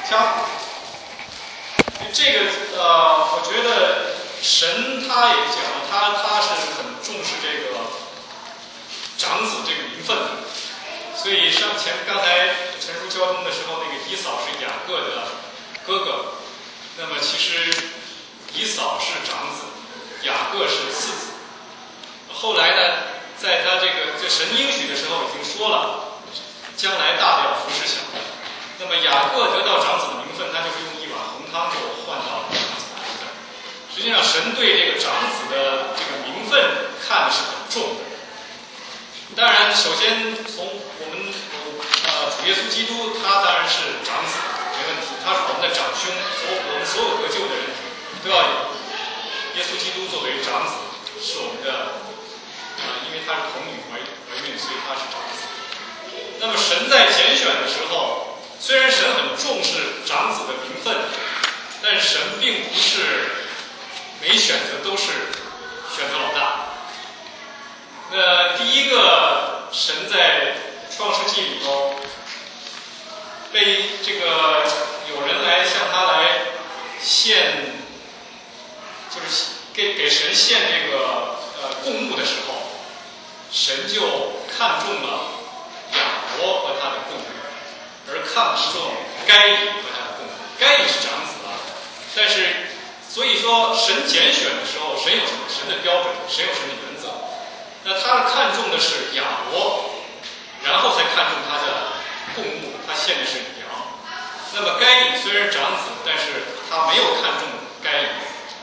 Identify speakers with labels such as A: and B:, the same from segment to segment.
A: 家谱。这个我觉得神他也讲了，他是很重视这个长子这个名分的，所以刚才陈述交通的时候，那个以扫是雅各的哥哥，那么其实以扫是长子，雅各是次子。后来呢，在他这神应许的时候已经说了，将来大的要服侍小的。那么雅各得到长子的名分，他就是用一碗红汤就换到长子的名分。实际上，神对这个长子的这个名分看的是很重的。当然，首先从我们主耶稣基督，他当然是长子，没问题，他是我们的长兄，我们所有得救的人都要有耶稣基督作为长子，是我们的因为他是童女怀孕，所以他是长子。那么神在拣选的时候，虽然神很重视长子的名分，但神并不是每选择都是选择老大。那第一个，神在创世纪里头被这个有人来向他来献，就是给神献这个供物的时候，神就看中了亚伯和他的供物，而看不中该隐和他的供物。该隐是长子啊，但是所以说神拣选的时候，神有神的标准，神有神的原则。那他看重的是亚伯，然后才看重他的供物，他献的是羊。那么该隐虽然长子，但是他没有看重该隐，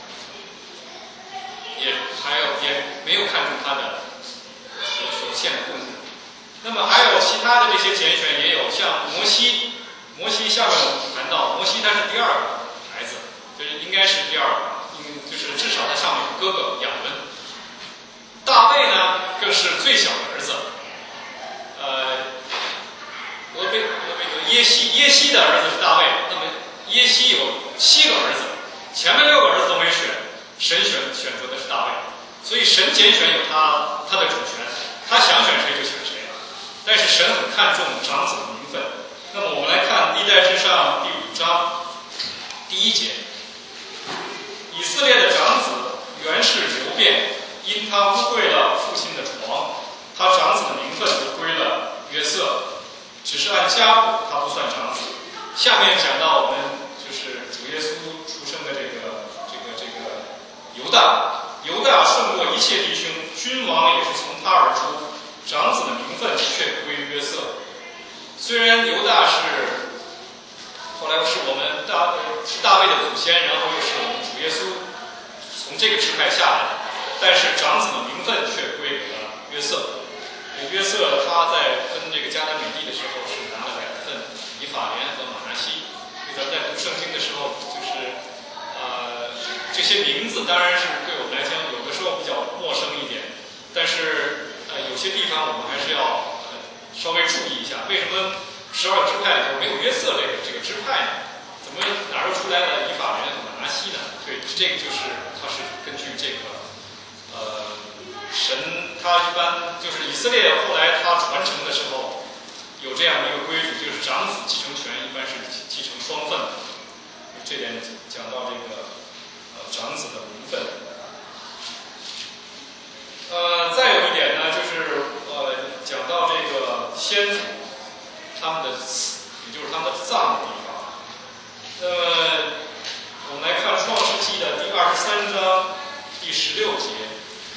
A: 也没有看重他的所献的供物。那么还有其他的这些拣选，也有像摩西下面我们谈到，摩西他是第二个孩子，就是应该是第二个，就是至少他上面有哥哥亚伦。大卫呢，更是最小的儿子。俄贝德耶西的儿子是大卫，那么耶西有7个儿子，前面6个儿子都没选，神选择的是大卫，所以神拣选有他的主权，他想选谁就选谁。但是神很看重长子的名分。那么我们来看历代志上第5章第1节，以色列的长子原是流便，因他污秽了父亲的床，他长子的名分就归了约瑟，只是按家谱他不算长子。下面讲到我们就是主耶稣出生的这个犹大胜过一切弟兄，君王也是从他而出，长子的名分却归约瑟。虽然犹大是后来是我们是大卫的祖先，然后又是我们主耶稣从这个支派下来的，但是长子的名分却归给了约瑟。约瑟他在分这个迦南美地的时候是拿了2份，以法莲和马拿西。咱们在读圣经的时候，就是这些名字当然是对我们来讲有的时候比较陌生一点，但是有些地方我们还是要稍微注意一下。为什么12个支派里头没有约瑟这个支派呢？怎么哪又出来了以法莲和马拿西呢？对，这个就是它是根据这个神他一般就是以色列后来他传承的时候有这样的一个规矩，就是长子继承权一般是继承双份的。这点讲到这个长子的名分。再有一点呢，就是讲到这个先祖他们的死，也就是他们的葬的地方。那么我们来看创世纪的第23章第16节。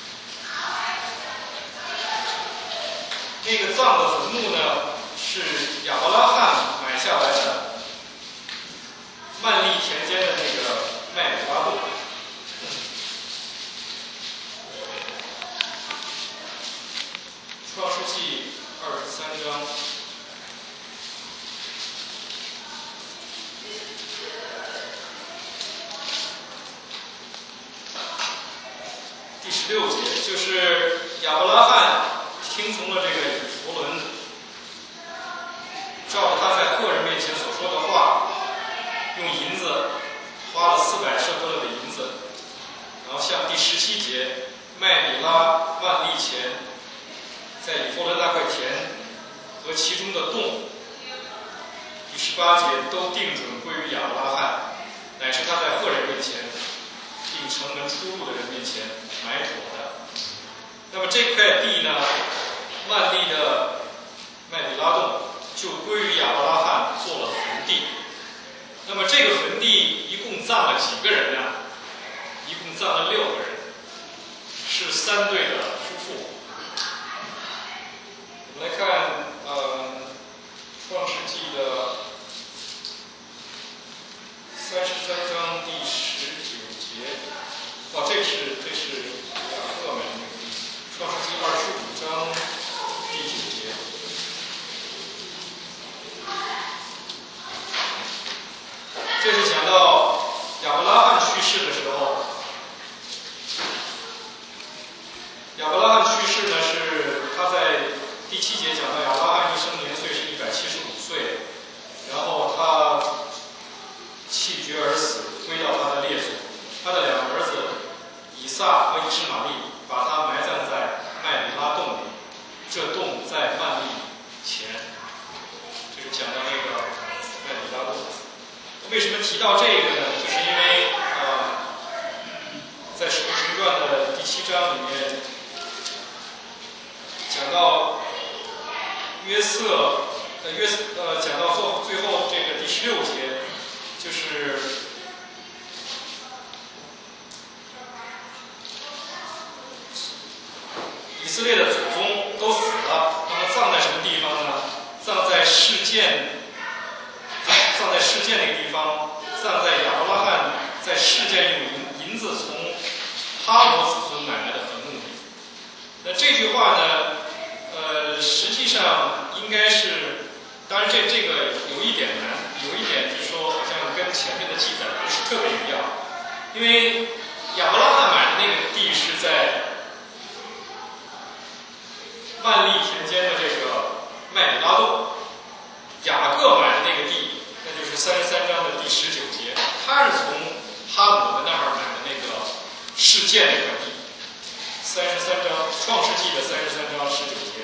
A: 那个葬的坟墓呢，是亚伯拉罕买下来的曼利田间的那个麦比拉洞。创世纪23章第16节，就是亚伯拉罕听从了这个以弗伦，照他在个人面前所说的话，用银子花了400舍客勒的银子，然后像第17节，麦比拉万利前，在以弗伦那块田和其中的洞，第18节都定准归于城门出入的人面前埋妥的。那么这块地呢，曼利的麦比拉洞就归于亚伯拉罕做了坟地。那么这个坟地一共葬了几个人呢？一共葬了6个人，是3对的夫妇。我们来看，创世纪的33章第19节。这是雅各买的那个地。创世纪25章第9节。这是讲到亚伯拉罕去世的时候，亚伯拉罕去世呢是他在第7节讲到亚伯拉罕一生年岁是175岁，然后他气绝而死，归到他的列祖。他的2个儿子以撒和以实玛利把他埋葬在麦比拉洞里，这洞在曼利前。这是讲到那个麦比拉洞。为什么提到这个呢？就是因为在《使徒行传》的第7章里面讲到约瑟，讲到最后这个第16节，就是以色列的祖宗都死了，那么葬在什么地方呢？葬在示剑那个地方，葬在亚伯拉罕在示剑用银子从哈摩子孙买来的坟墓里。那这句话呢，实际上应该是，当然这个有一点难，有一点就是说好像跟前面的记载不是特别一样，因为亚伯拉罕买的那个地是在曼利田间的这个麦比拉洞，雅各买的那个地，那就是33章的第19节，他是从哈姆的那儿买的那个示剑那块地。33章，创世纪的33章19节。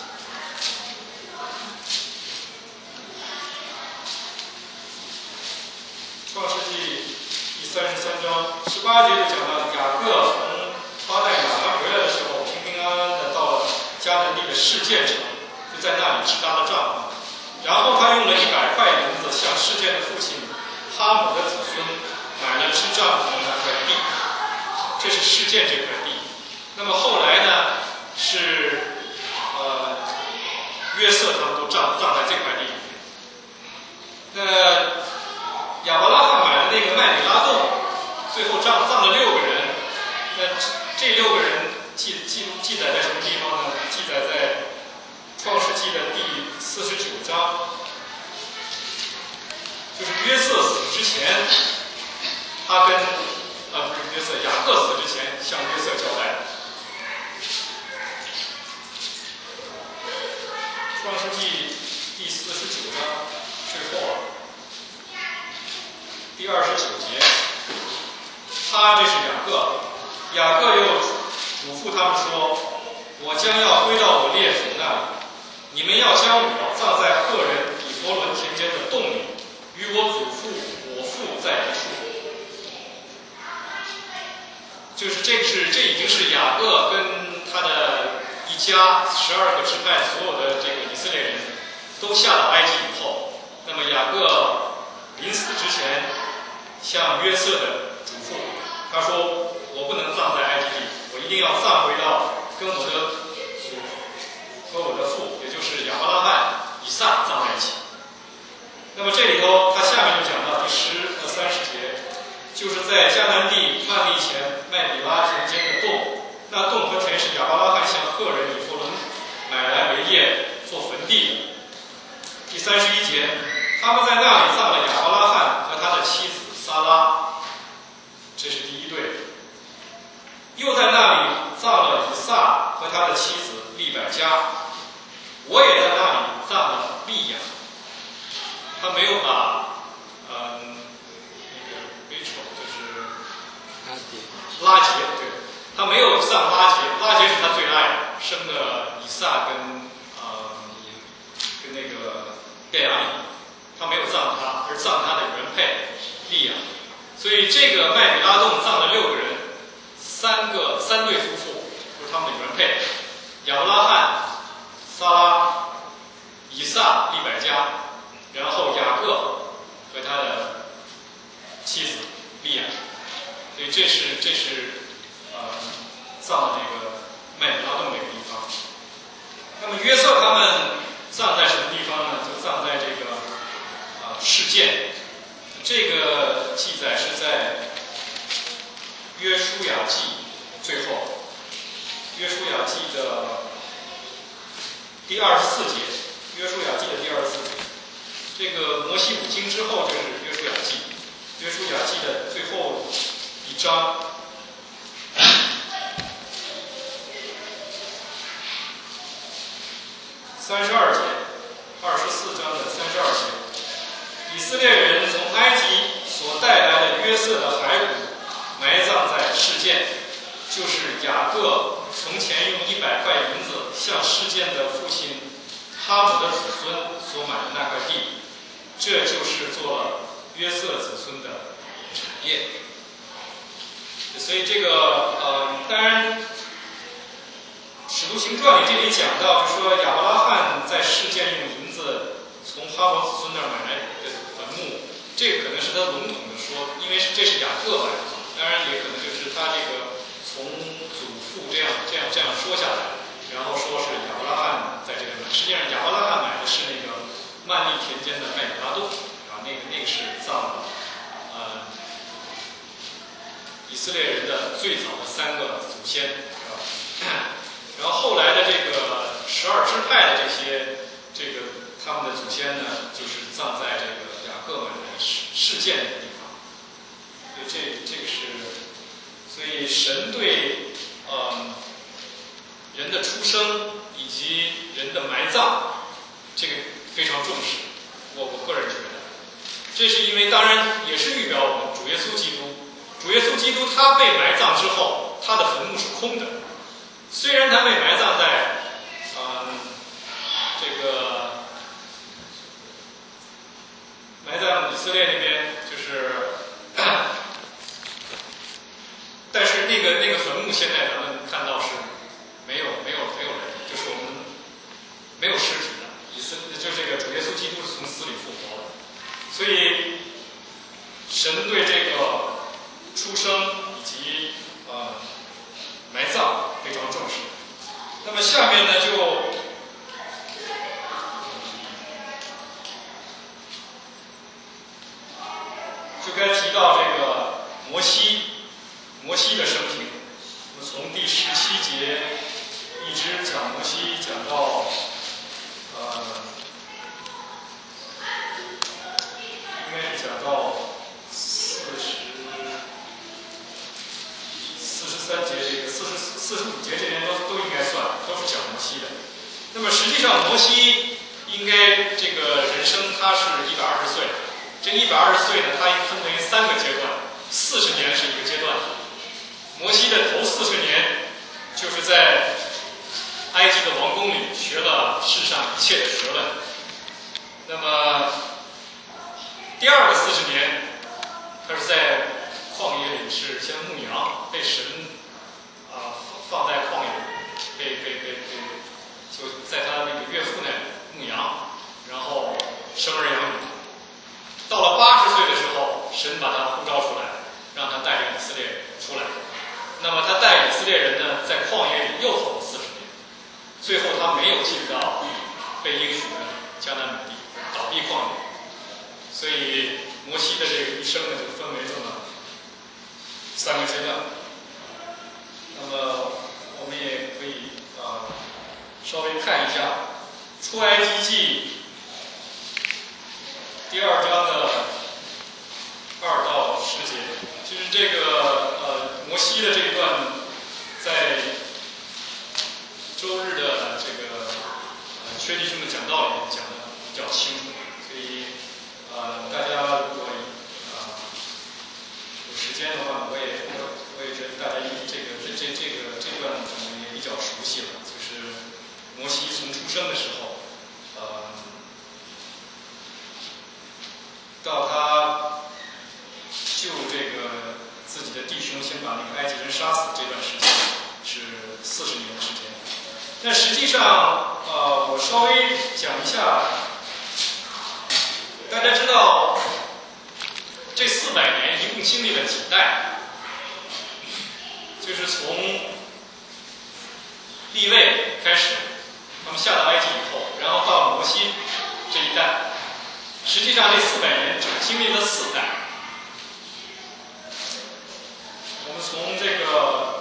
A: 创世纪第33章18节就讲到雅各从巴旦亚兰回来的时候，平平安安的到了迦南地的示剑城，就在那里支搭了帐篷。然后他用了100块银子向示剑的父亲哈姆的子孙买了支帐篷的那块地，这是示剑这块地。那么后来呢，是约瑟他们都葬在这块地里。那亚伯拉罕买的那个麦比拉洞，最后葬了6个人。那这6个人记载在什么地方呢？记载在创世纪的第49章，就是约瑟死之前，他跟不是约瑟，雅各死之前向约瑟交代。创世纪第49章最后第29节，他这是雅各又嘱咐他们说：“我将要归到我列祖那里，你们要将我葬在赫人以弗伦田间的洞里，与我祖父我父在一处。”就是这已经是雅各跟他的一家12个支派所有的这个以色列人都下到埃及以后，那么雅各临死之前向约瑟的嘱咐，他说：“我不能葬在埃及地，我一定要葬回到跟我的祖和我的父，也就是亚伯拉罕、以撒葬在一起。”那么这里头，他下面就讲到第10和30节，就是在迦南地曼利前麦比拉田间的洞，那洞和田是亚伯拉罕向赫人以弗伦买来为业做坟地的。第31节，他们在那里葬了亚伯拉罕和他的妻子撒拉，这是第1对。又在那里葬了以撒和他的妻子利百加，我也在那里葬了利亚。他没有把那个 Rachel 就是拉结，对，他没有葬拉结，拉结是他最爱的，生的以撒跟那个便雅悯，他没有葬他，而葬他的原配利亚。所以这个麦比拉洞葬了6个人， 三对夫妇，就是他们的原配，亚伯拉罕、撒拉、以撒、利百加，然后雅各和他的妻子利亚。所以这是葬的这个麦比拉洞这个地方。那么约瑟他们葬在什么地方呢？就葬在这个示剑。这个记载是在约书亚记最后，约书亚记的第24节，约书亚记的第24节。这个摩西五经之后就是约书亚记，约书亚记的最后一章。32节，24章的32节，以色列人从埃及所带来的约瑟的骸骨埋葬在示剑，就是雅各从前用100块银子向示剑的父亲哈姆的子孙所买的那块地，这就是做了约瑟子孙的产业。所以这个当然。使徒行传里这里讲到，就说亚伯拉罕在示剑用银子从哈摩子孙那儿买来的坟墓，这个可能是他笼统的说，因为这是雅各买的，当然也可能就是他这个从祖父这样说下来，然后说是亚伯拉罕在这个买，实际上亚伯拉罕买的是那个曼利田间的麦比拉洞啊，那个是葬以色列人的最早的3个祖先，是吧？然后后来的这个12支派的这个他们的祖先呢，就是葬在这个雅各买的示剑的地方。所以这个是，所以神对人的出生以及人的埋葬这个非常重视。我个人觉得，这是因为当然也是预表我们主耶稣基督。主耶稣基督他被埋葬之后，他的坟墓是空的。虽然他被埋葬在这个埋在以色列那边，就是但是那个坟墓现在咱们看到是没有人，就是我们没有尸体的。就是这个主耶稣基督是从死里复活的，所以神对这个出生以及埋葬非常重视。那么下面呢就该提到这个摩西的生平。我们从第17节一直讲摩西，讲到应该是讲到43节，这个45节这边都应该算，都是讲摩西的。那么实际上摩西应该这个人生他是120岁，这120岁呢，他分为3个阶段，40年是一个阶段。摩西的头40年就是在埃及的王宫里学了世上一切的学问。那么第2个40年，他是在旷野里是先牧羊，被神放在旷野里，就在他那个岳父那里牧羊，然后生儿养女。到了80岁的时候，神把他呼召出来，让他带领以色列人出来。那么他带以色列人呢，在旷野里又走了40年，最后他没有进到被应许的迦南美地，倒闭旷野。所以摩西的这个一生呢，就分为这么3个阶段。那么我们也可以稍微看一下出埃及记第2章的2到10节。其实这个摩西的这一段在周日的这个薛弟兄的讲道里面讲的比较清楚，所以大家如果有时间的话，我也觉得大家这段可能也比较熟悉了，就是摩西从出生的时候，到际上，我稍微讲一下，大家知道这400年一共经历了几代？就是从利未开始，他们下到埃及以后，然后到摩西这一代，实际上这400年只经历了4代。我们从这个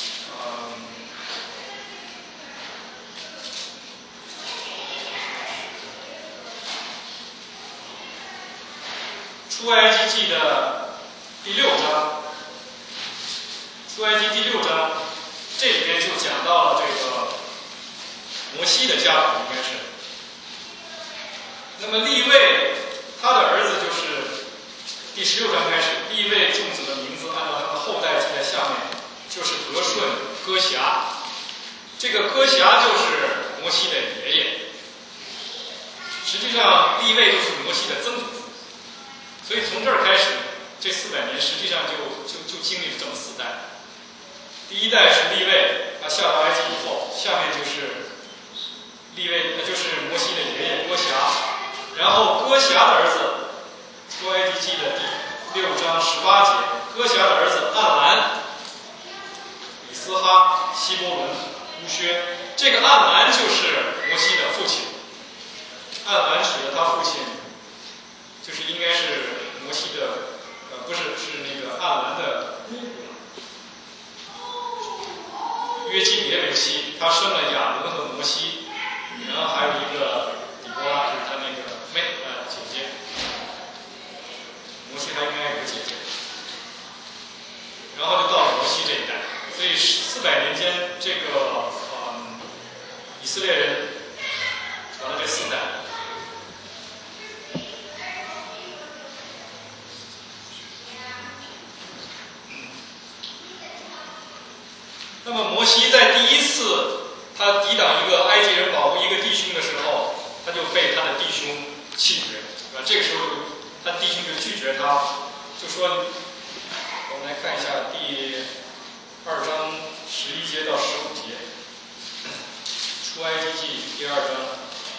A: 出埃及记的第6章，出埃及第6章，这里边就讲到了这个摩西的家谱，应该是。那么利未他的儿子就是第16章开始，利未众子的名字按照他们的后代记在下面，就是革顺、哥辖。这个哥辖就是摩西的爷爷。实际上，利未就是摩西的曾祖父。所以从这儿开始，这400年实际上就经历了这么4代。第一代是利未，他下到埃及以后，下面就是利未，就是摩西的爷爷哥辖。然后哥辖的儿子，出埃及记的第6章18节，哥辖的儿子暗兰、以斯哈、希伯伦、乌薛。这个暗兰就是摩西的父亲。暗兰指的他父亲，就是应该是摩西的，不是，是那个暗兰的姑姑。约基别为妻，他生了亚伦和摩西，然后还有一个底波拉，就是他那个姐姐。摩西他应该有个姐姐。然后就到了摩西这一代，所以400年间，这个以色列人传了这4代。那么摩西在第一次他抵挡一个埃及人保护一个弟兄的时候，他就被他的弟兄弃绝，这个时候他弟兄就拒绝他，就说，我们来看一下第2章11节到15节，出埃及记第2章。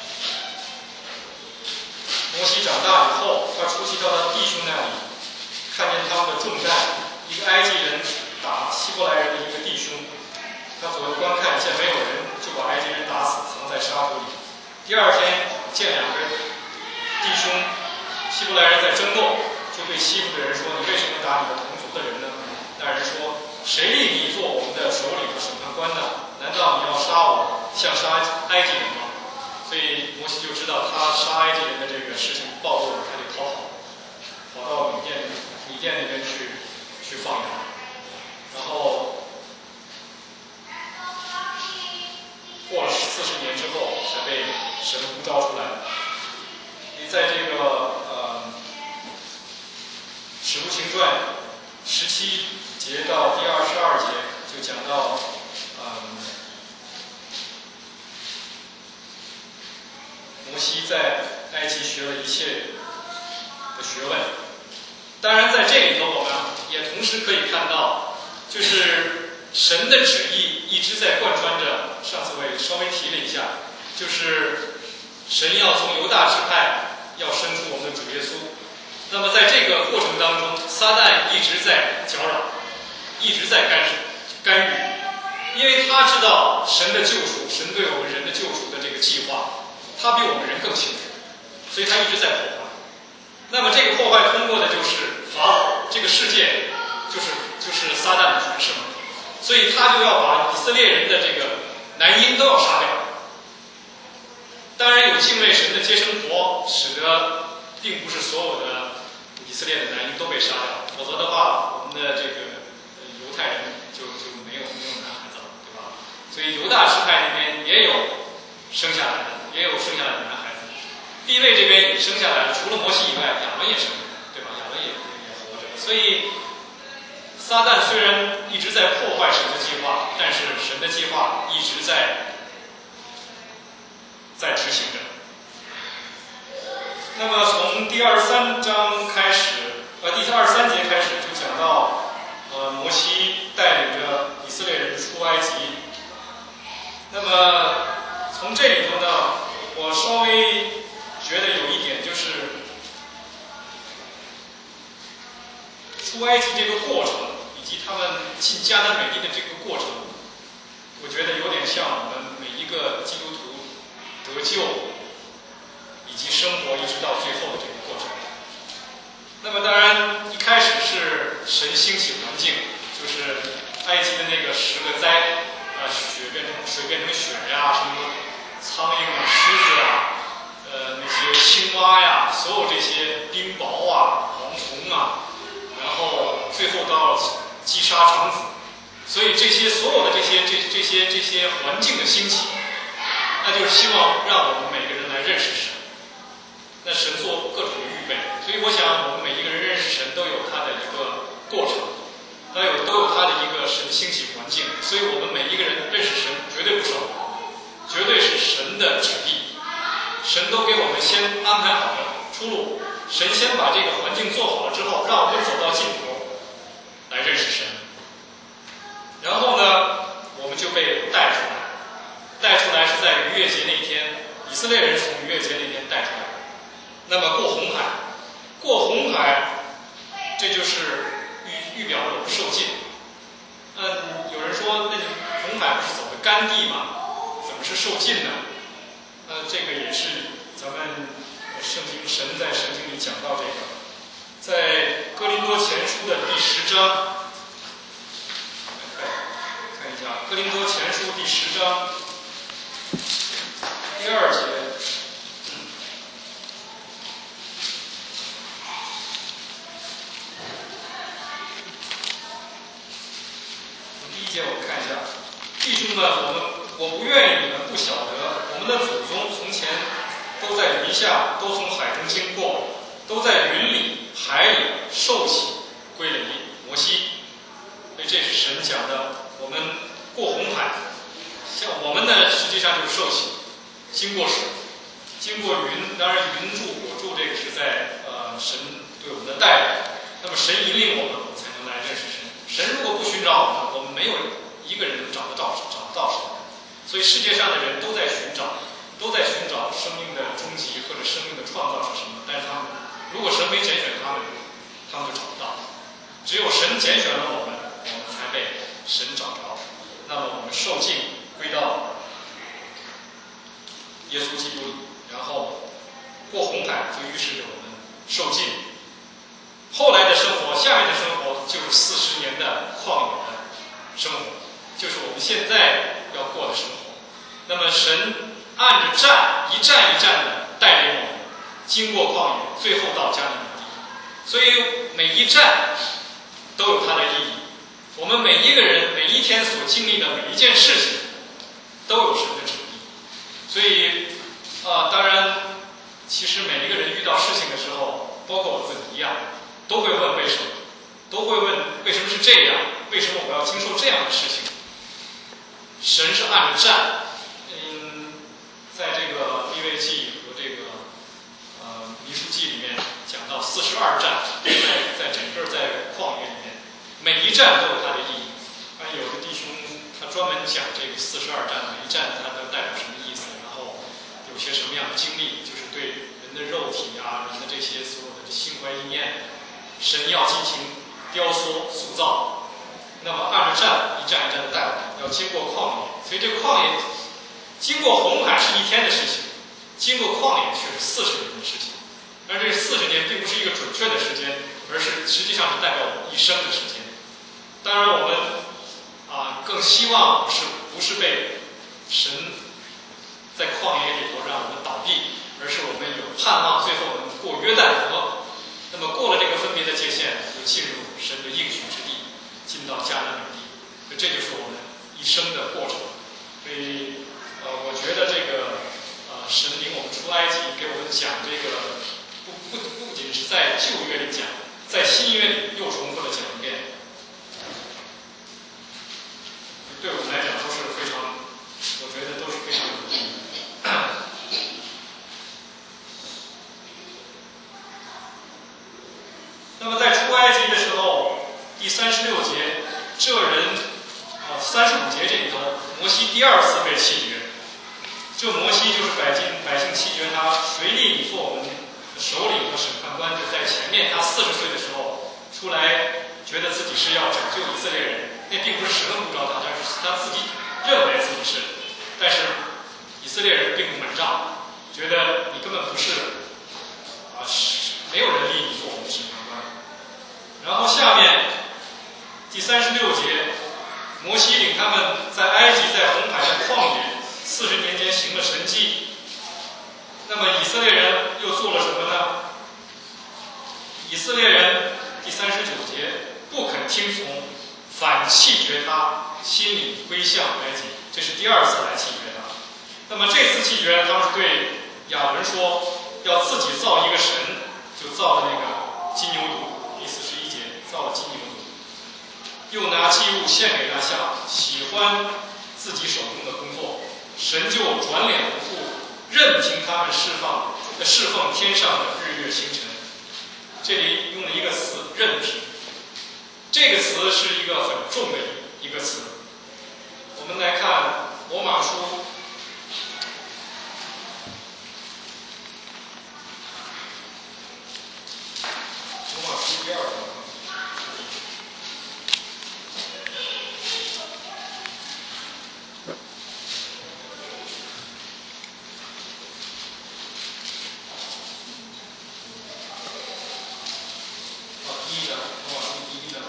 A: 摩西长大以后，他出去到他弟兄那里，看见他们的重战，一个埃及人打希伯来人的一个弟兄，他左右观看，见没有人，就把埃及人打死，藏在沙土里。第2天见2个弟兄希伯来人在争斗，就对欺负的人说：“你为什么打你的同族的人呢？”那人说：“谁立你做我们的首领和审判官呢？难道你要杀我，像杀埃及人吗？”所以摩西就知道他杀埃及人的这个事情暴露了，他就逃跑到米甸那边去放羊。然后过了40年之后，才被神呼召出来。你在这个使徒行传17节到第22节就讲到，摩西在埃及学了一切的学问。当然，在这里头我们也同时可以看到，就是神的旨意一直在贯穿着。上次我也稍微提了一下，就是神要从犹大支派要生出我们的主耶稣。那么在这个过程当中，撒旦一直在搅扰，一直在干预，因为他知道神的救赎，神对我们人的救赎的这个计划，他比我们人更清楚，所以他一直在破坏。那么这个破坏通过的就是法老，这个世界就是撒旦的权势嘛，所以他就要把以色列人的这个男婴都要杀掉。当然有敬畏神的接生婆，使得并不是所有的以色列的男婴都被杀掉，否则的话，我们的这个犹太人就没有男孩子了，对吧？所以犹大支派那边也有生下来的男孩子。利未这边也生下来了，除了摩西以外，亚伦也生下来，对吧？亚伦也活着。所以撒旦虽然一直在破坏神的计划，但是神的计划一直在执行着。那么从第23章开始，第23节开始就讲到，摩西带领着以色列人出埃及。那么出埃及这个过程，以及他们进迦南美地的这个过程，我觉得有点像我们每一个基督徒得救以及生活一直到最后的这个过程。那么当然一开始是神兴起环境，就是埃及的那个10个灾啊，水变成血呀，什么苍蝇啊、狮子啊。那些青蛙呀，所有这些冰雹啊、蝗虫啊，然后最后到了击杀长子，所以所有的这些环境的兴起，那就是希望让我们每个人来认识神。那神做各种的预备，所以我想我们每一个人认识神都有他的一个过程，都有他的一个神兴起环境，所以我们每一个人认识神绝对不是偶然，绝对是神的旨意。神都给我们先安排好了出路，神先把这个环境做好了之后，让我们走到尽头来认识神。然后呢，我们就被带出来，带出来是在逾越节那一天，以色列人从逾越节那天带出来。那么过红海，这就是预表了我们受尽。有人说，那红海不是走的干地吗？怎么是受尽呢？这个也是咱们神在圣经里讲到这个，在哥林多前书的第10章，看一下哥林多前书第10章第2节，第1节我们看一下，弟兄们，我不愿意你们不晓得，我们的祖宗从前都在云下，都从海中经过，都在云里、海里受洗归了摩西。所以这是神讲的，我们过红海，像我们呢，实际上就是受洗，经过水，经过云，当然云柱、火柱这个是在神对我们的带领。那么神引领我们，我们才能来认识神。神如果不寻找我们，我们没有一个人能找不到神。所以世界上的人都在寻找生命的终极或者生命的创造是什么，但是如果神没拣选他们就找不到。只有神拣选了我们才被神找着。那么我们受尽归到耶稣基督里，然后过红海，就预示着我们受尽。后来的生活，下面的生活就是40年的旷野的生活，就是我们现在要过的生活。那么神按着一站一站的带领我们经过旷野，最后到迦南美地。所以每一站都有它的意义。我们每一个人每一天所经历的每一件事情都有神的旨意。所以当然其实每一个人遇到事情的时候，包括我自己一样，都会问为什么，都会问为什么是这样，为什么我要经受这样的事情。神是按着站，在这个利未记和这个民数记里面讲到42站，在整个在旷野里面，每一站都有它的意义。有的弟兄他专门讲这个42站，每一站它都代表什么意思，然后有些什么样的经历，就是对人的肉体啊，人的这些所有的心怀意念，神要进行雕塑塑造。那么按着站一站一站的带我们，要经过旷野，所以这个旷野经过红海是1天的事情，经过旷野却是40年的事情。而这40年并不是一个准确的时间，而是实际上是代表我们一生的时间。当然我们更希望不是被神在旷野里头让我们倒闭，而是我们有盼望最后能过约旦河。那么过了这个分别的界限，就进入神的应许之地，进到迦南美地。这就是我们一生的过程。所以我觉得这个神领我们出埃及，给我们讲这个不仅是在旧约里讲，在新约里又重复的讲一遍，对我们来讲都是非常，我觉得都是非常有意义。那么在出埃及的时候，第36节，这人35节这里头，摩西第2次被弃绝。这摩西就是百姓弃绝他，谁立你做我们的首领和审判官，就在前面他40岁的时候出来，觉得自己是要拯救以色列人，那并不是神呼召他，是他自己认为自己是。但是以色列人并不满账，觉得你根本不是没有人立你做我们的审判官。然后下面第36节，摩西领他们在埃及在红海的旷野40年间行了神迹。那么以色列人又做了什么呢？以色列人第39节不肯听从，反弃绝他，心里归向埃及。这是第二次来弃绝他。那么这次弃绝，他们是对亚伦说要自己造一个神，就造了那个金牛犊。第41节造了金牛犊，又拿祭物献给他下，喜欢自己手中的工作，神就转脸不顾，任凭他们侍奉天上的日月星辰。这里用了一个词“任凭”，这个词是一个很重的一个词。我们来看罗马书第2章。第1章，罗马书第1章。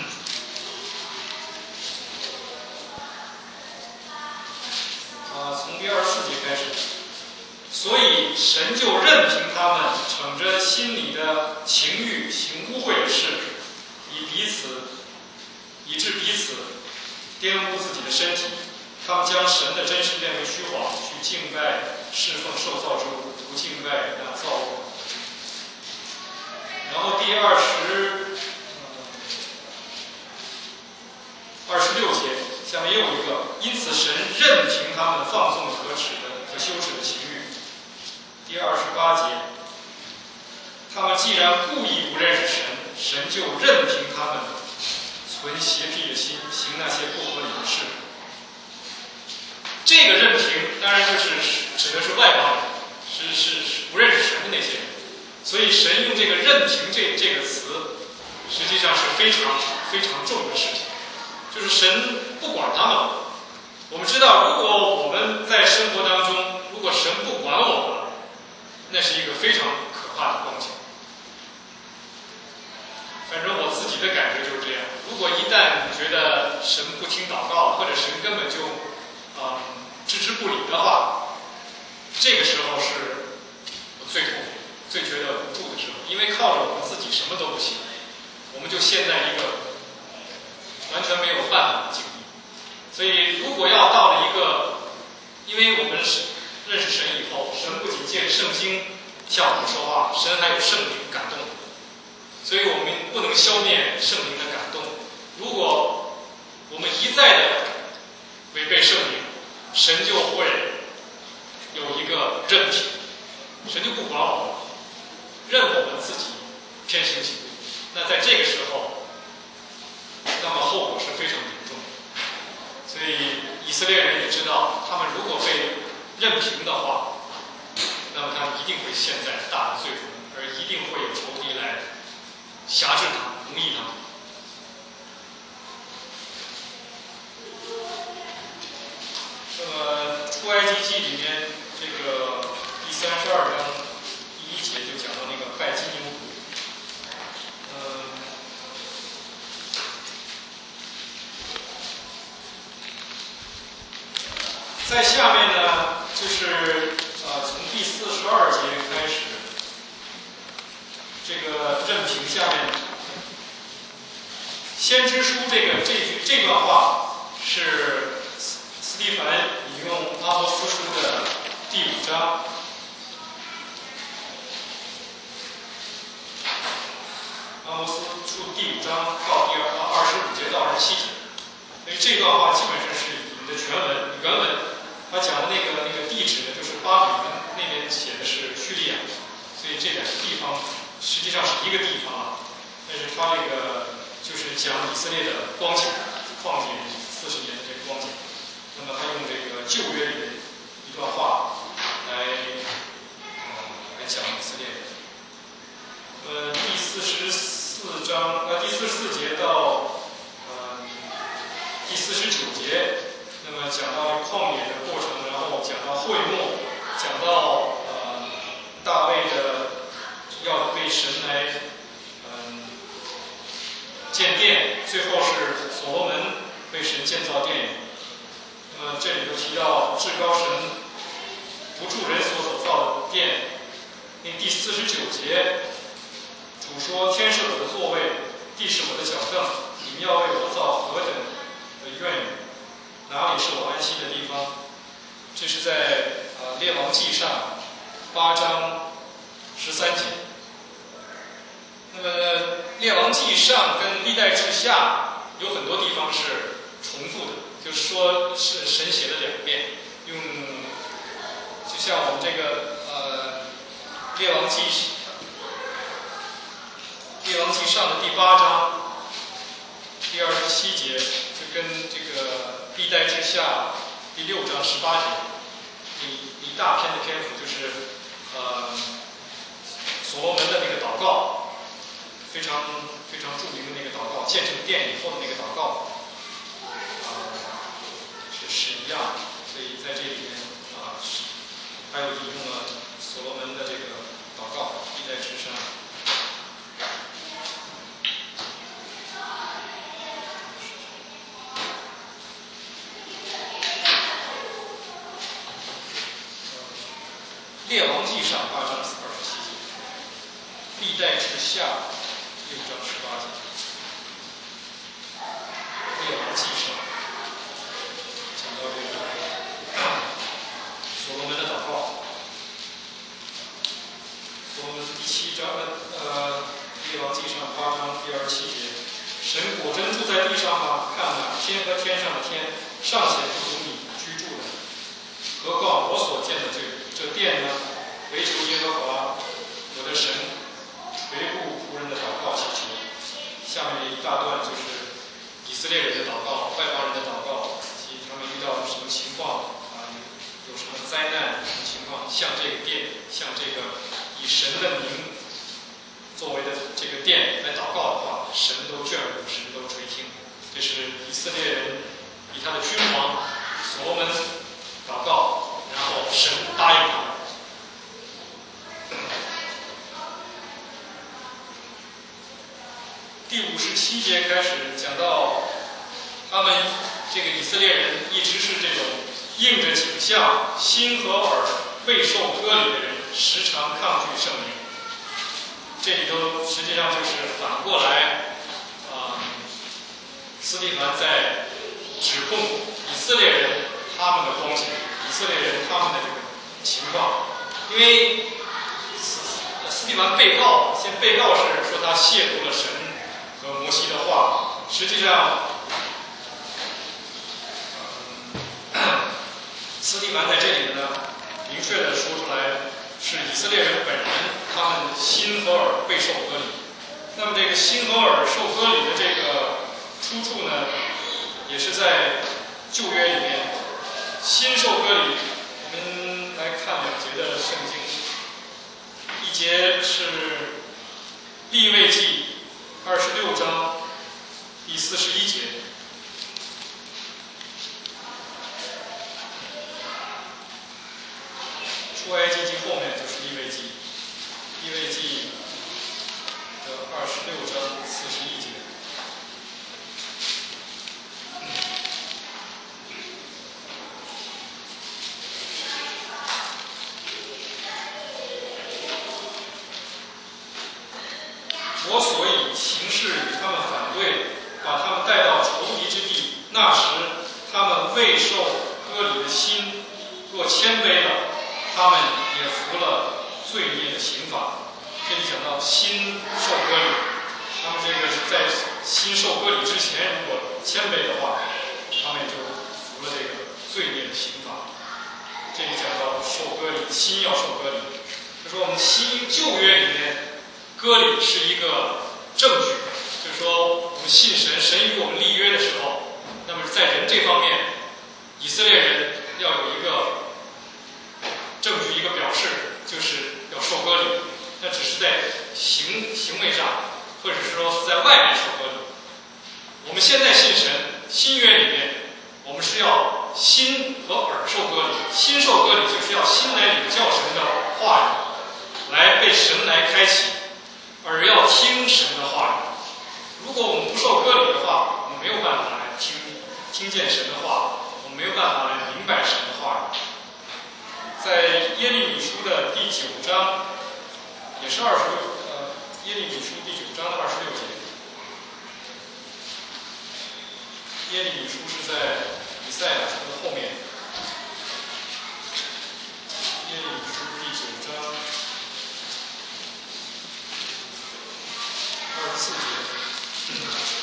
A: 从第24节开始，所以神就任凭他们逞着心里的情欲行污秽的事，以致彼此玷污自己的身体。他们将神的真实变为虚谎，去敬拜侍奉受造之物，不敬拜那造物。然后第26节下面又有一个，因此神任凭他们放纵可耻的和羞耻的情欲。第28节，他们既然故意不认识神，神就任凭他们存邪僻的心，行那些不合理的事。这个任凭当然就是指的是外邦人，是不认识神的那些人。所以神用这个任凭这个词，实际上是非常非常重的事情，就是神不管他们。我们知道，如果我们在生活当中，如果神不管我们，那是一个非常可怕的光景。反正我自己的感觉就是这样。如果一旦觉得神不听祷告，或者神根本就置之不理的话，这个时候是我最痛苦、最觉得无助的时候，因为靠着我们自己什么都不行，我们就陷在一个完全没有办法的境地。所以，如果要到了一个，因为我们认识神以后，神不仅借圣经向我们说话，神还有圣灵感动，所以我们不能消灭圣灵的感动。如果我们一再的违背圣灵，神就会有一个任凭，神就不管我们，任我们自己偏行己路。那在这个时候，那么后果是非常严重的。所以以色列人也知道，他们如果被任凭的话，那么他们一定会陷在大的罪中，而一定会有仇敌来辖制他们、奴役他们。那么出埃及记里面这个第32章第1节就讲到那个拜金牛犊。在下面呢，就是从第42节开始，这个任凭下面，先知书这段话是斯蒂凡引用阿摩斯书的第5章。阿摩斯书第5章到第25节到27节，所以这段话基本上是你的原文。他讲的那个地址呢，就是巴比伦那边写的是叙利亚，所以这两个地方实际上是一个地方啊。但是他这个就是讲以色列的光景，旷野40年的这个光景。那么他用这个旧约里的一段话来讲以色列。第44 节到第49节，那么讲到旷野的过程，然后讲到会幕，讲到大卫的要为神来建殿，最后是所罗门为神建造殿宇。那么这里头提到至高神不住人所造的殿，第49节，主说：“天是我的座位，地是我的脚凳，你们要为我造何等的院宇？哪里是我安息的地方？”这是在列王纪上8章13节。那么列王纪上跟历代志下有很多地方是重复的，就是说是神写了2遍，就像我们这个列王纪上的第8章第27节，就跟这个历代志下第6章18节，一大篇的篇幅就是所罗门的那个祷告，非常非常著名的那个祷告，建成殿以后的那个祷告，是一样的。所以在这里面还有引用了所罗门的这个祷告，历代志上。列王纪上8章27节，历代志下6章18节。列王纪上讲到这个所罗门的祷告。所罗门第7章列王纪上8章第27节，神果真住在地上吗？看哪，天和天上的天尚且不足你居住的，何况我所见的这殿呢？唯求耶和华我的神维护仆人的祷告祈求。下面一大段就是以色列人的祷告、外邦人的祷告，及他们遇到什么情况有什么灾难、什么情况，向这个殿，向这个以神的名作为的这个殿来祷告的话，神都眷顾，神都垂听。这是以色列人以他的君王所罗门祷告，然后神答应他。第57节开始讲到，他们这个以色列人一直是这种硬着颈项、心和耳备受割礼的人，时常抗拒圣灵。这里头实际上就是反过来，斯蒂凡在指控以色列人他们的光景，以色列人他们的这个情况，因为斯蒂凡被告是说他亵渎了神和摩西的话，实际上，斯蒂凡在这里呢，明确的说出来，是以色列人本人，他们心和耳备受割礼。那么这个心和耳受割礼的这个出处呢，也是在旧约里面，心受割礼。我们来看2节的圣经，一节是利未记26章第41节，出埃及记后面就是利未记，利未记的26章41节。我所以行事与他们反对，把他们带到仇敌之地。那时，他们未受割礼的心若谦卑了，他们也服了罪孽的刑罚。这里讲到心受割礼，他们这个是在心受割礼之前，如果谦卑的话，他们也就服了这个罪孽的刑罚。这里讲到受割礼，心要受割礼，就说我们旧约里面。割礼是一个证据，就是说我们信神，神与我们立约的时候，那么在人这方面，以色列人要有一个证据，一个表示，就是要受割礼。那只是在行为上，或者是说说是在外面受割礼。我们现在信神，新约里面我们是要心和耳受割礼，心受割礼就是要心来领教神的话语，来被神来开启，耳要听神的话语。如果我们不受割礼的话，我们没有办法来听见神的话，我们没有办法来明白神的话语。在耶利米书的第9章，也是耶利米书第9章的26节。耶利米书是在以赛亚书的后面。耶利米书第9章24节。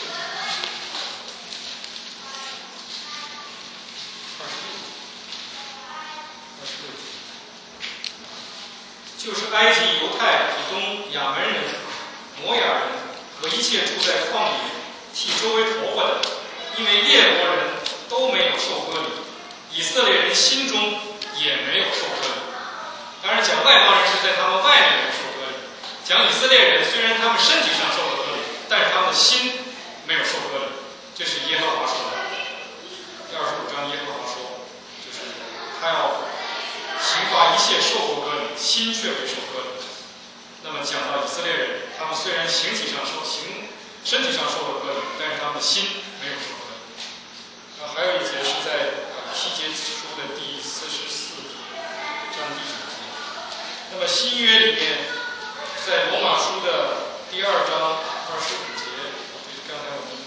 A: 就是埃及、犹太、以东、亚门人、摩亚人和一切住在旷野、替周围活活的，因为列国人都没有受割礼，以色列人心中也没有受割礼。当然，讲外邦人是在他们外面没有受割礼；讲以色列人，虽然他们身体上受了割礼，但是他们的心没有受割礼。这是耶和华说的。第25章耶和华说，就是他要刑罚一切受过割礼，心却未受割礼。那么讲到以色列人，他们虽然身体上受了割礼，但是他们的心没有受割礼。还有一节是在希节书的第44章第9节。那么新约里面，在罗马书的第2章25节，这刚才我们。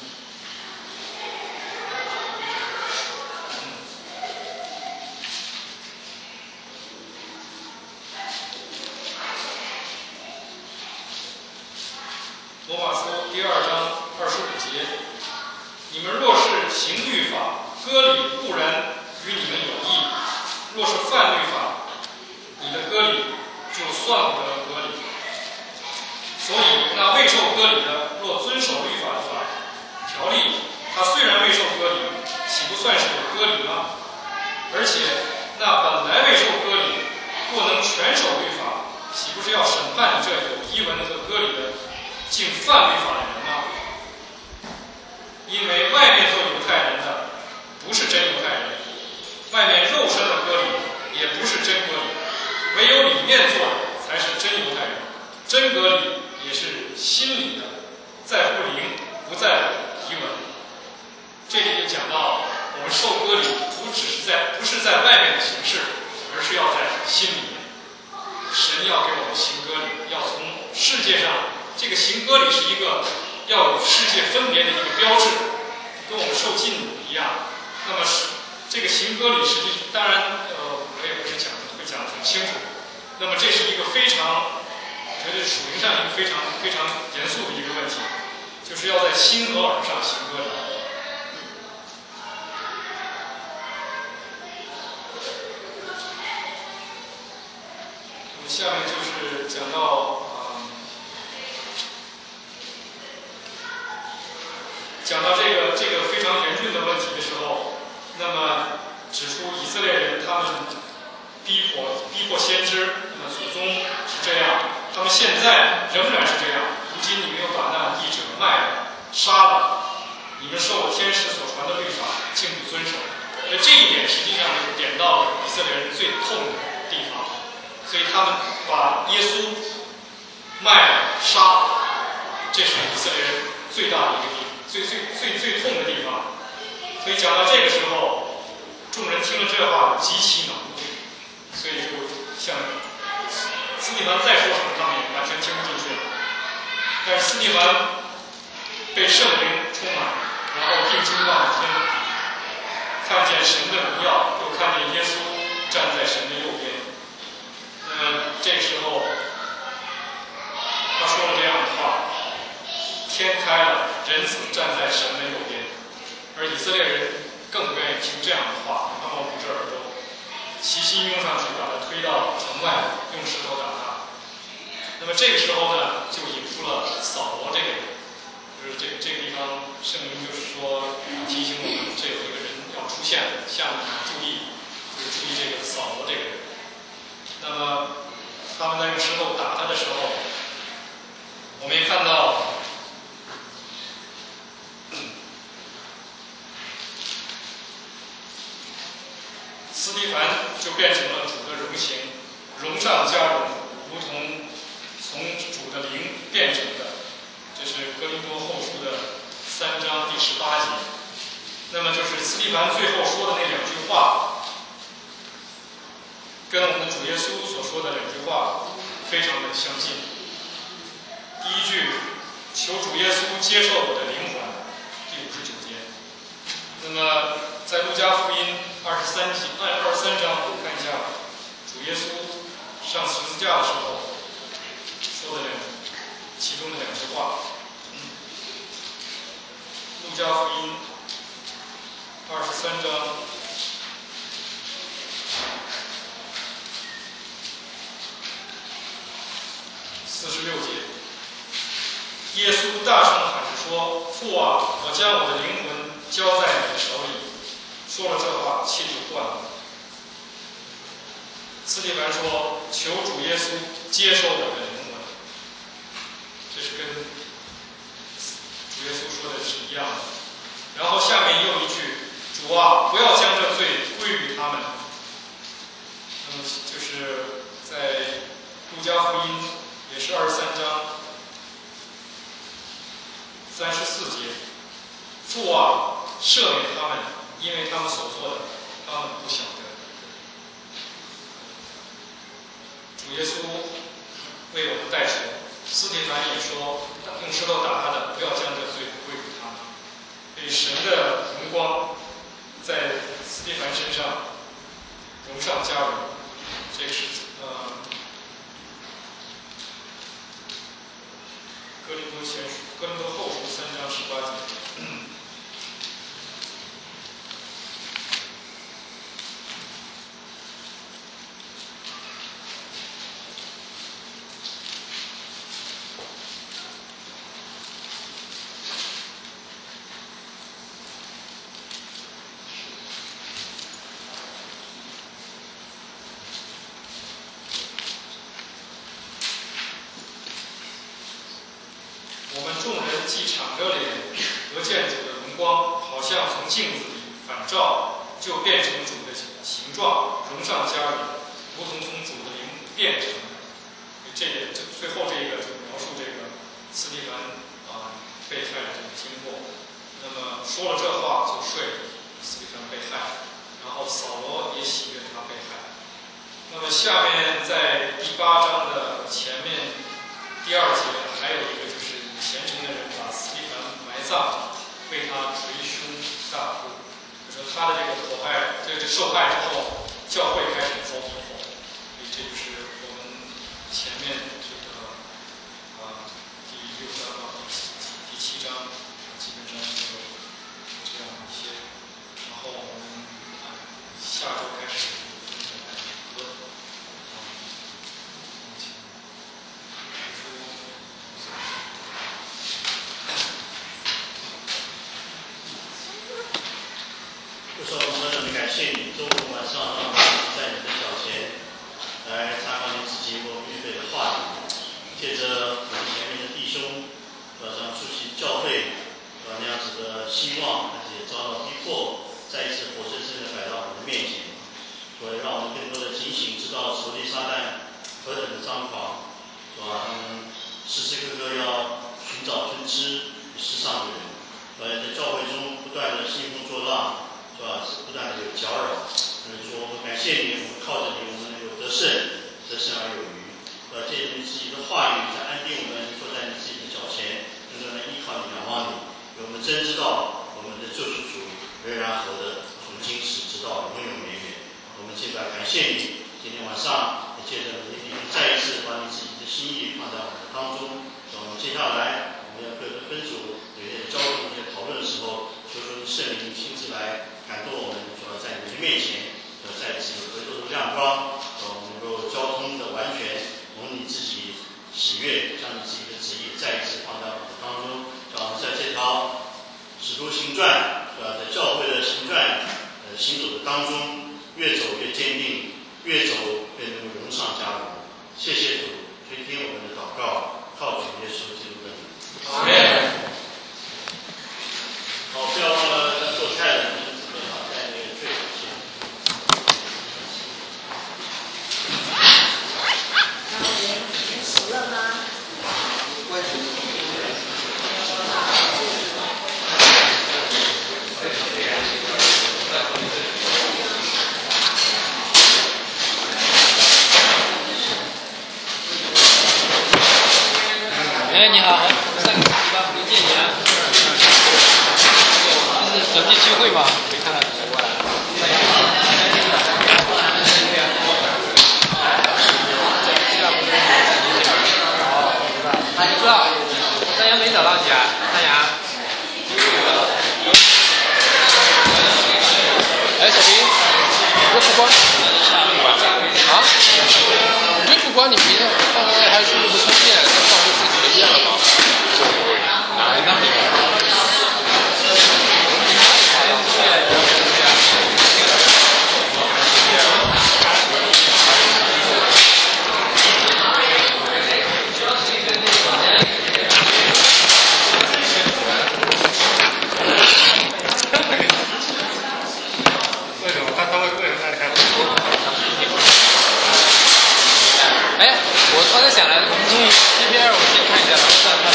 A: 罗马书第2章25节，你们若是行律法，割礼固然与你们有益；若是犯律法，你的割礼就算不得割礼。所以那未受割礼的，若遵守律法的条例，他虽然未受割礼，岂不算是有割礼吗？而且那本来未受割礼，若能全守律法，岂不是要审判你这有遗文和割礼的竟犯律法的人吗？因为外面做犹太人的不是真犹太人，外面肉身的割礼也不是真割礼，唯有里面做的才是真犹太人。真割礼也是心里的，在乎灵，不在乎遗文。这里就讲到，我们受割礼不是在外面的形式，而是要在心里面。神要给我们行割礼，要从世界上。这个行割礼是一个要有世界分别的一个标志，跟我们受浸礼一样。那么这个行割礼实际当然我也不是会讲得很清楚。那么这是一个非常，我觉得属灵上一个非常非常严肃的一个问题，就是要在心和耳上行割礼。那么下面就是讲到。讲到这个非常严峻的问题的时候，那么指出以色列人他们逼迫先知，那么祖宗是这样，他们现在仍然是这样。如今你们又把那义者卖了、杀了，你们受天使所传的律法竟不遵守。那这一点实际上就是点到了以色列人最痛的地方，所以他们把耶稣卖了、杀了，这是以色列人最大的一个地方。最痛的地方，所以讲到这个时候，众人听了这话极其恼怒，所以就像斯蒂凡再说什么，他们也完全听不进去了。但是斯蒂凡被圣灵充满，然后定睛望天，看见神的荣耀，又看见耶稣站在神的右边。那么这个时候，他说了这样的话。天开了，人子站在神的右边，而以色列人更不愿意听这样的话，他们捂着耳朵，齐心拥上去，把他推到城外，用石头打他。那么这个时候呢，就引出了扫罗这个人，就是这个地方，圣经就是说提醒我们，这有一个人要出现了，下面注意，就是注意这个扫罗这个人。那么他们在用石头打他的时候，我们也看到。 提凡就变成了主的荣形，荣上加荣，如同从主的灵变成的。这是哥林多后书的3章第18节。那么就是斯提凡最后说的那2句话，跟我们的主耶稣所说的2句话非常的相近。第一句，求主耶稣接受我的灵魂，第59节。那么在路加福音23章，我们看一下主耶稣上十字架的时候说的其中的2句话。路加福音23章46节，耶稣大声喊着说：“父啊，我将我的灵魂交在你的手里。”说了这话，气就断了。斯提凡说：“求主耶稣接受我的灵魂。”这是跟主耶稣说的是一样的。然后下面又一句：“主啊，不要将这罪归于他们。”那么就是在路加福音也是23章34节：“父啊，赦免他们，因为他们所做的，他们不晓得。”主耶稣为我们代求，斯提凡也说，用石头打他的，不要将这罪归于他们。所以神的荣光在斯提凡身上荣上加荣。这个是哥林多后书3章18节。我们众人既敞着脸得见主的荣光，好像从镜子里反照，就变成主的形状，荣上加荣，如同从主的灵变成的。最后这个就描述这个斯提凡被害的这个经过。那么说了这话就睡了，斯提凡被害，然后扫罗也喜悦他被害。那么下面在第8章的前面第2节还有一个就是虔诚的人把斯提凡埋葬，为他捶胸大哭。就说他的这个受害之后，教会开始遭逼迫。所以这就是我们前面这个第6章到第7章，基本上就这样一些。然后我们下周开始分享来讨论。
B: 主说：“我们感谢你，周五晚上让我们在你的脚前来参考你自己我预备的话语，借着我们前面的弟兄，让出席教会，那样子的希望，而且遭到逼迫，再一次活生生的摆到我们的面前，所以让我们更多的警醒，知道仇敌撒旦何等的张狂，是吧？他们时时刻刻要寻找分支世上的人，在教会中不断的兴风作浪。”是吧？是不断的有搅扰。说我们感谢你，我们靠着你，我们能有得胜，得胜而有余。借着你自己的话语，在安定我们，坐在你自己的脚前，能够来依靠你、仰望你。我们真知道我们的救赎主仍然活着，从今时直到永永远远。我们现在感谢你，今天晚上也借着你的弟兄再一次把你自己的心意放在我们的当中。我们接下来我们要各个分组有些交流、有些讨论的时候，求求你圣灵亲自来感动我们，说在你的面前，再次有更多的亮光，我们能够交通的完全，从你自己喜悦，将你自己的旨意再一次放在我们当中，让我们在这条使徒行传，在教会的行传行走的当中，越走越坚定，越走越能够荣上加荣。谢谢主，垂听我们的祷告，靠主耶稣基督的名。
A: 阿门。
B: 好，不要忘了做菜的。在那个最前。
C: 神秘聚会嘛，没看到直播了。知道，大洋没找到你啊，大洋。哎，小兵，这不关啊？这不关你别的，还是不充电，这放回自己的电了吗？对，哪那没有？哎，我刚才想来，我们去 PPL 我先看一下，然后再看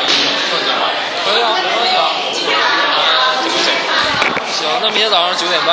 C: 可以啊，没关系啊。行，那明天早上9点半。